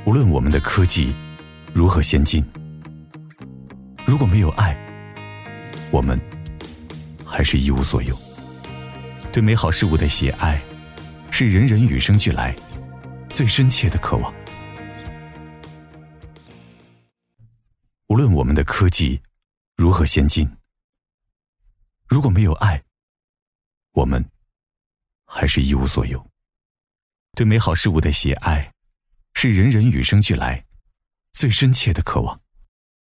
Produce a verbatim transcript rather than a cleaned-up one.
无论我们的科技如何先进，如果没有爱，我们还是一无所有。对美好事物的喜爱，是人人与生俱来最深切的渴望。无论我们的科技如何先进，如果没有爱，我们还是一无所有。对美好事物的喜爱，是人人与生俱来最深切的渴望。